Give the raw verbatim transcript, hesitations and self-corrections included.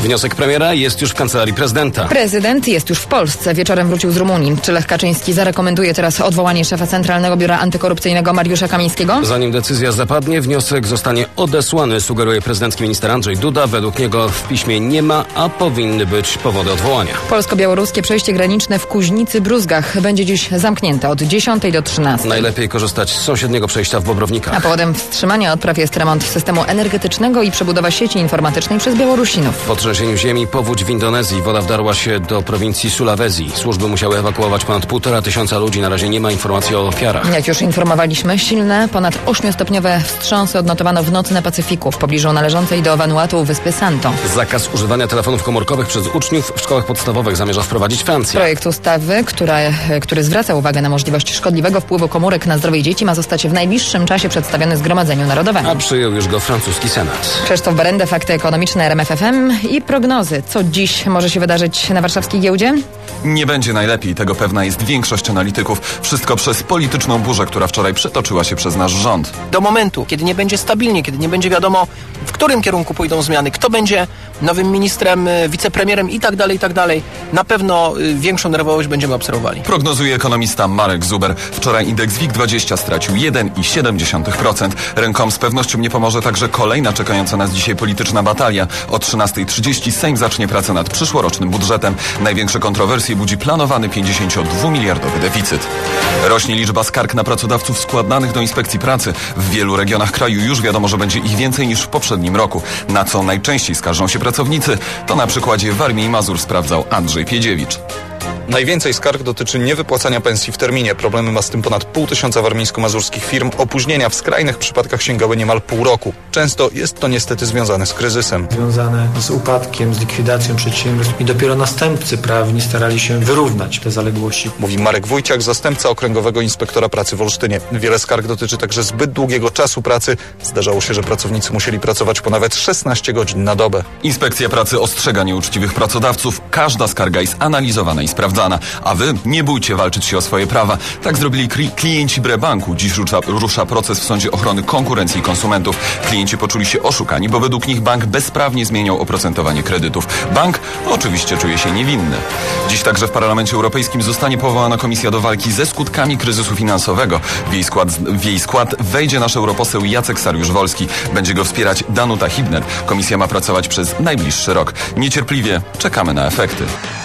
Wniosek premiera jest już w kancelarii prezydenta. Prezydent jest już w Polsce. Wieczorem wrócił z Rumunii. Czy Lech Kaczyński zarekomenduje teraz odwołanie szefa Centralnego Biura Antykorupcyjnego Mariusza Kamińskiego? Zanim decyzja zapadnie, wniosek zostanie odesłany, sugeruje prezydencki minister Andrzej Duda. Według niego w piśmie nie ma, a powinny być powody odwołania. Polsko-białoruskie przejście graniczne w Kuźnicy-Bruzgach będzie dziś zamknięte od dziesiątej do trzynastej. Najlepiej korzystać z sąsiedniego przejścia w Bobrownikach. A powodem wstrzymania odpraw jest remont systemu energetycznego i przebudowa sieci informatycznej przez Białorusinów. Po trzęsieniu ziemi powódź w Indonezji. Woda wdarła się do prowincji Sulawesi. Służby musiały ewakuować ponad półtora tysiąca ludzi. Na razie nie ma informacji o ofiarach. Jak już informowaliśmy, silne, ponad ośmiostopniowe wstrząsy odnotowano w nocy na Pacyfiku, w pobliżu należącej do Vanuatu wyspy Santo. Zakaz używania telefonów komórkowych przez uczniów w szkołach podstawowych zamierza wprowadzić Francja. Projekt ustawy, która, który zwraca uwagę na możliwość szkodliwego wpływu komórek na zdrowie dzieci, ma zostać w najbliższym czasie przedstawiony Zgromadzeniu Narodowemu. A przyjął już go francuski Senat. Krzysztof Berenda, fakty ekonomiczne R M F F M i prognozy. Co dziś może się wydarzyć na warszawskiej giełdzie? Nie będzie najlepiej, tego pewna jest większość analityków. Wszystko przez polityczną burzę, która wczoraj przetoczyła się przez nasz rząd. Do momentu, kiedy nie będzie stabilnie, kiedy nie będzie wiadomo, w którym kierunku pójdą zmiany, kto będzie nowym ministrem, wicepremierem i tak dalej, i tak dalej, na pewno większą nerwowość będziemy obserwowali. Prognozuje ekonomista Marek Zuber. Wczoraj indeks WIG dwadzieścia stracił jeden i siedem dziesiątych procent. Rękom z pewnością nie pomoże także kolejna czekająca nas dzisiaj polityczna batalia. O trzynastej trzydzieści Sejm zacznie pracę nad przyszłorocznym budżetem. Największe kontrowersje budzi planowany pięćdziesięciodwumiliardowy deficyt. Rośnie liczba skarg na pracodawców składanych do inspekcji pracy. W wielu regionach kraju już wiadomo, że będzie ich więcej niż w poprzednim roku. Na co najczęściej skarżą się pracownicy, to na przykładzie Warmii i Mazur sprawdzał Andrzej Piedziewicz. Najwięcej skarg dotyczy niewypłacania pensji w terminie. Problemy ma z tym ponad pół tysiąca warmińsko-mazurskich firm. Opóźnienia w skrajnych przypadkach sięgały niemal pół roku. Często jest to niestety związane z kryzysem. Związane z upadkiem, z likwidacją przedsiębiorstw i dopiero następcy prawni starali się wyrównać te zaległości. Mówi Marek Wójciak, zastępca Okręgowego Inspektora Pracy w Olsztynie. Wiele skarg dotyczy także zbyt długiego czasu pracy. Zdarzało się, że pracownicy musieli pracować po nawet szesnaście godzin na dobę. Inspekcja Pracy ostrzega nieuczciwych pracodawców. Każda skarga jest analizowana i sprawdzana. A wy nie bójcie walczyć się o swoje prawa. Tak zrobili klienci Brebanku. Dziś rusza, rusza proces w Sądzie Ochrony Konkurencji i Konsumentów. Klienci poczuli się oszukani, bo według nich bank bezprawnie zmieniał oprocentowanie kredytów. Bank oczywiście czuje się niewinny. Dziś także w Parlamencie Europejskim zostanie powołana komisja do walki ze skutkami kryzysu finansowego. W jej skład, w jej skład wejdzie nasz europoseł Jacek Sariusz-Wolski. Będzie go wspierać Danuta Hibner. Komisja ma pracować przez najbliższy rok. Niecierpliwie czekamy na efekty.